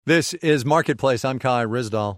This is Marketplace. I'm Kai Rizdal.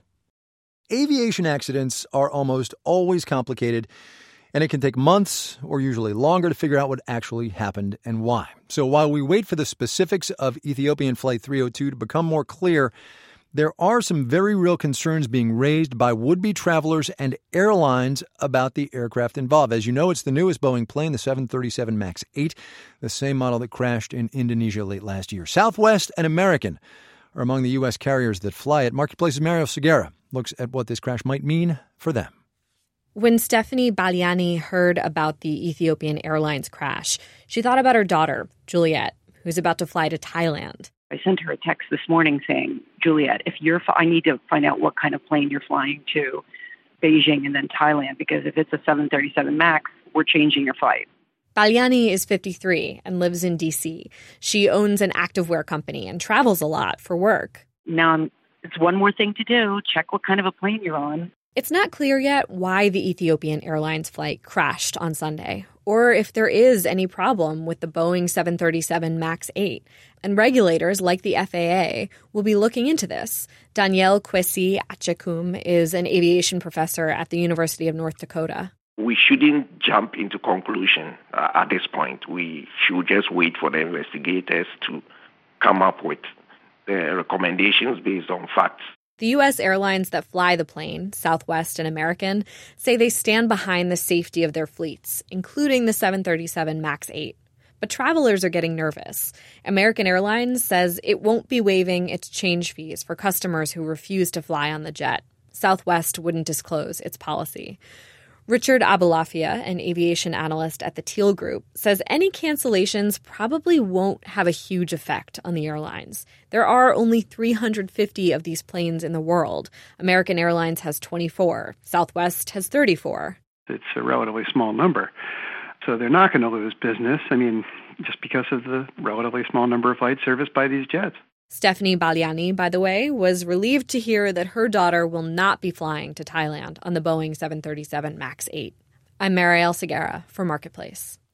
Aviation accidents are almost always complicated, and it can take months or usually longer to figure out what actually happened and why. So while we wait for the specifics of Ethiopian Flight 302 to become more clear, there are some very real concerns being raised by would-be travelers and airlines about the aircraft involved. As you know, it's the newest Boeing plane, the 737 MAX 8, the same model that crashed in Indonesia late last year. Southwest and American are among the U.S. carriers that fly it. Marketplace's Mariel Segura looks at what this crash might mean for them. When Stephanie Baliani heard about the Ethiopian Airlines crash, she thought about her daughter, Juliet, who's about to fly to Thailand. I sent her a text this morning saying, Juliet, I need to find out what kind of plane you're flying to Beijing and then Thailand, because if it's a 737 MAX, we're changing your flight. Baliani is 53 and lives in D.C. She owns an activewear company and travels a lot for work. Now, it's one more thing to do. Check what kind of a plane you're on. It's not clear yet why the Ethiopian Airlines flight crashed on Sunday, or if there is any problem with the Boeing 737 MAX 8. And regulators like the FAA will be looking into this. Danielle Kwesi Achekum is an aviation professor at the University of North Dakota. We shouldn't jump into conclusion at this point. We should just wait for the investigators to come up with the recommendations based on facts. The U.S. airlines that fly the plane, Southwest and American, say they stand behind the safety of their fleets, including the 737 MAX 8. But travelers are getting nervous. American Airlines says it won't be waiving its change fees for customers who refuse to fly on the jet. Southwest wouldn't disclose its policy. Richard Abulafia, an aviation analyst at the Teal Group, says any cancellations probably won't have a huge effect on the airlines. There are only 350 of these planes in the world. American Airlines has 24. Southwest has 34. It's a relatively small number. So they're not going to lose business, just because of the relatively small number of flights serviced by these jets. Stephanie Baliani, by the way, was relieved to hear that her daughter will not be flying to Thailand on the Boeing 737 MAX 8. I'm Mariel Segura for Marketplace.